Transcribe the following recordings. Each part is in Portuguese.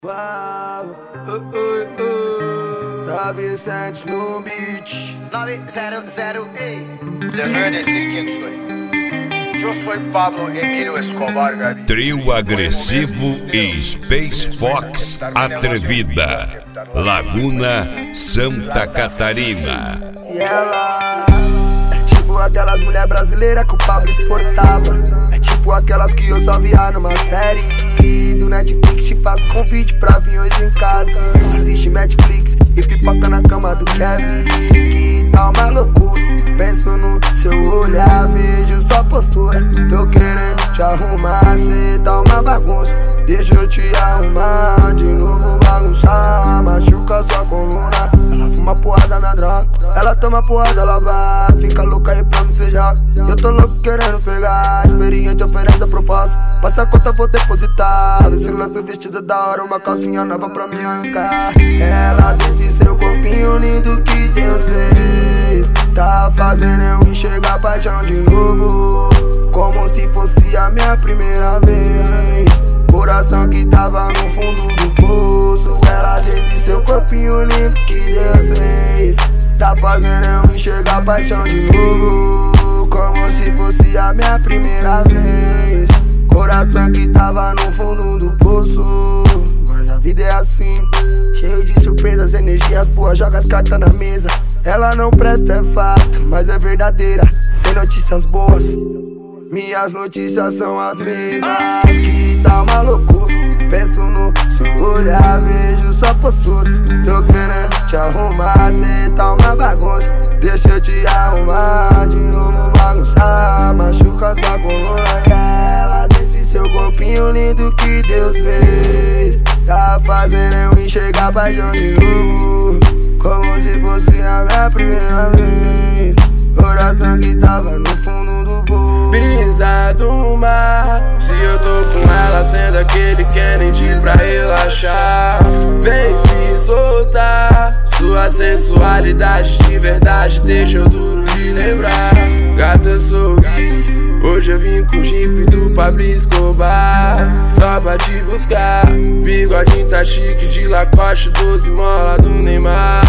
Uau, tá Vicente no beat 900, les voy a decir quién soy. Yo soy Pablo Emilio Escobar Gaviria. Trio agressivo e Space Fox Atrevida, Laguna, Santa Catarina. E ela é tipo aquelas mulher brasileiras que o Pablo exportava. É tipo aquelas que eu só via numa série do Netflix. Te faço convite pra vir hoje em casa. Assiste Netflix e pipoca na cama do Kevin. Que tá uma loucura. Penso no seu olhar, vejo sua postura. Tô querendo te arrumar, cê tá uma bagunça. Deixa eu te arrumar, de novo bagunçar. Machuca sua coluna. Ela fuma porra da minha droga. Ela toma porra da vai. Fica louca aí pra me beijar. Eu tô louco querendo pegar. Experiente oferece a proposta. Passa a conta, vou depositar. Esse lance vestido da hora, uma calcinha nova pra me arrancar. Ela desde seu corpinho lindo que Deus fez. Tá fazendo eu enxergar paixão de novo, como se fosse a minha primeira vez. Coração que tava no fundo do poço. Ela desde seu corpinho lindo que Deus fez. Tá fazendo eu enxergar paixão de novo, como se fosse a minha primeira vez. Coração que tava no fundo do poço. Mas a vida é assim, cheio de surpresas, energias boas, joga as cartas na mesa. Ela não presta, é fato, mas é verdadeira. Sem notícias boas, minhas notícias são as mesmas. Que tá uma loucura. Penso no seu olhar, vejo sua postura. Tô querendo te arrumar, cê tá uma bagunça. Deixa eu te arrumar, de novo bagunçar. Machuca sua coluna e ela desse seu corpinho lindo que Deus fez. Tá fazendo eu enxergar paixão de novo, como se fosse a minha primeira vez. Coração que tava no fundo do poço. Brisa do mar, se eu tô com ela, sendo aquele Kennedy pra relaxar. Vem se soltar, sua sensualidade de verdade deixa eu duro de lembrar. Gata, eu sou gay, hoje eu vim com o Jeep do Pablo Escobar, só pra te buscar. Bigodinho tá chique de Lacoste, 12 mola do Neymar,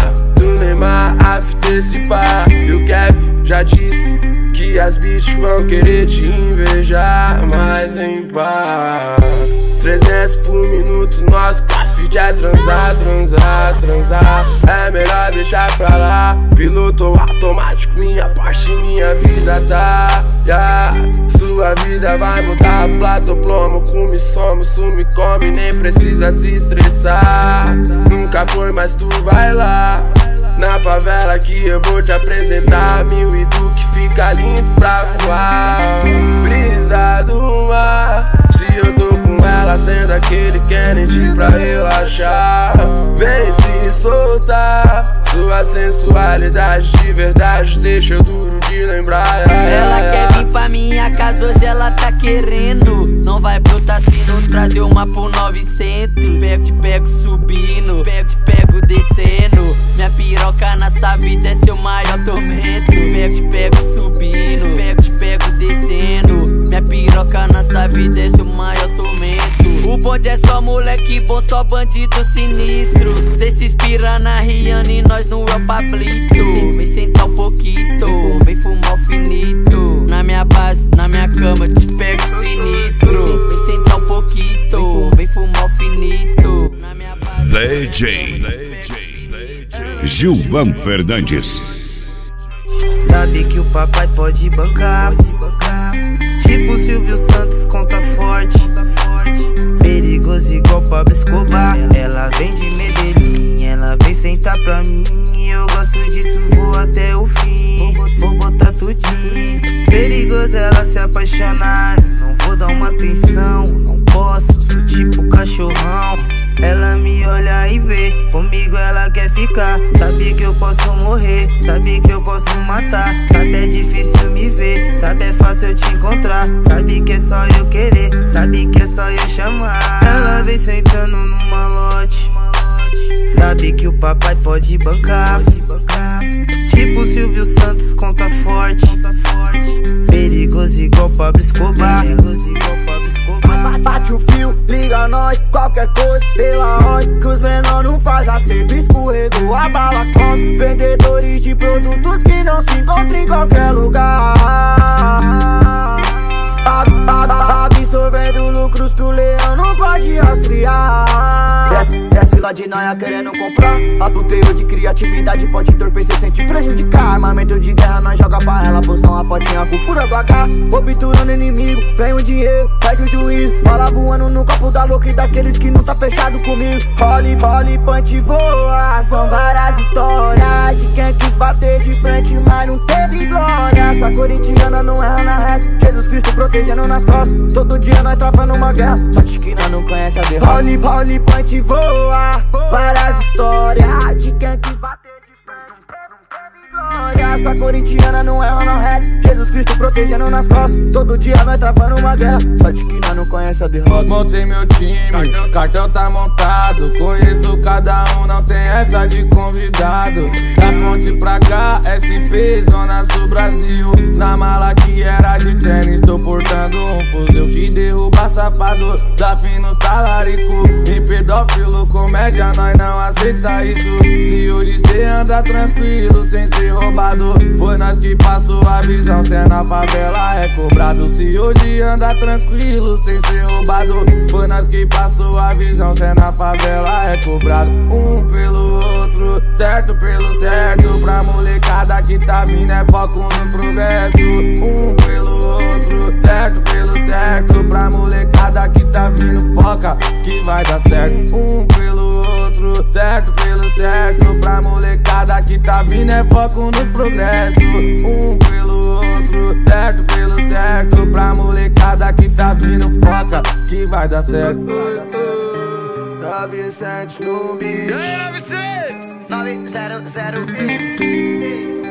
after esse pá. E o Kevin já disse que as bitches vão querer te invejar, mas em bar 300 por minuto, nosso crossfit é transar. É melhor deixar pra lá. Piloto automático, minha Porsche, minha vida tá, Sua vida vai mudar, plato, plomo, come, some, sume, come. Nem precisa se estressar. Nunca foi, mas tu vai lá na favela que eu vou te apresentar. Mil e Duque fica lindo pra voar. Brisa do mar, se eu tô com ela, sendo aquele Kennedy pra relaxar. Vem se soltar, sua sensualidade de verdade deixa eu duro de lembrar. Ela quer vir pra minha casa, hoje ela tá querendo. Não vai pro Tassino trazer uma por 900. Te pego subindo, te pego descendo. Minha piroca nessa vida é seu maior tormento. Te pego subindo, te pego descendo. Minha piroca nessa vida é seu maior tormento. O bonde é só moleque bom, só bandido sinistro. Cê se inspira na Rihanna e nós no El Pablito. Vem sentar um pouquinho, vem fumar o finito. Na minha base, na minha cama, te pego sinistro. Vem sentar um pouquinho, vem fumar o finito. Na minha base, DJ Gilvan Fernandes. Sabe que o papai pode bancar, tipo Silvio Santos, conta forte. Perigoso igual Pablo Escobar. Ela vem de Medellín, ela vem sentar pra mim. Eu gosto disso, vou até o fim. Vou botar tudinho. Perigoso ela se apaixonar, não vou dar uma atenção. Não posso, sou tipo cachorrão. Ela me olha e vê, comigo ela quer ficar. Sabe que eu posso morrer, sabe que eu posso matar. Sabe é difícil me ver, sabe é fácil eu te encontrar. Sabe que é só eu querer, sabe que é só eu chamar. Ela vem sentando no malote, sabe que o papai pode bancar, tipo Silvio Santos, conta forte. Perigoso igual Pablo Escobar. Bate o fio, liga nós, qualquer coisa, pela ordem. Que os menor não faz acerto, escorregou a bala come. Vendedores de produtos que não se encontram em qualquer lugar. Absorvendo lucros que o leão não pode rastrear. É fila de noia querendo comprar. Adulterio de criatividade pode entorpecer, sente prejudicar. Armamento de guerra, nós joga pra ela, postar uma fotinha com fura do AK. Obturando inimigo, ganho dinheiro, perde o juízo. Bala voando no copo da louca e daqueles que não tá fechado comigo. Role, punch, voa. São várias histórias de quem quis bater de frente, mas não teve glória. Essa corintiana não erra na reta. Jesus Cristo protegendo nas costas. Todo dia nós travando uma guerra, só de que nós não conhece a derrota. Role, punch, voa. Várias histórias de quem quis bater de frente, não teve glória. Essa corintiana não erra na reta. Jesus Cristo protegendo nas costas. Todo dia nós travando uma guerra, só de que nós não conhece a derrota. Montei meu time, cartel tá montado. Conheço cada um, não tem essa de convidado. Da ponte pra cá, SP, Zona Sul Brasil. Na mala que era de tênis, tô portando um fuzil que derruba safado, dá fim nos talarico. E pedófilo, comédia, nós não aceita isso. Se hoje cê anda tranquilo, sem ser roubado, foi nós que passou a visão, cê na favela é cobrado. Se hoje anda tranquilo, sem ser roubado, foi nós que passou a visão, cê na favela é cobrado. Um pelo outro, certo pelo certo. Pra molecada que tá vindo é foco no progresso. Um pelo outro, certo pelo certo. Pra molecada que tá vindo, foca que vai dar certo. Um pelo outro, certo pelo certo. Pra molecada que tá vindo é foco no progresso. Um pelo outro, certo pelo certo. Pra molecada que tá vindo, foca que vai dar certo. Tá Vicente no beat. 900.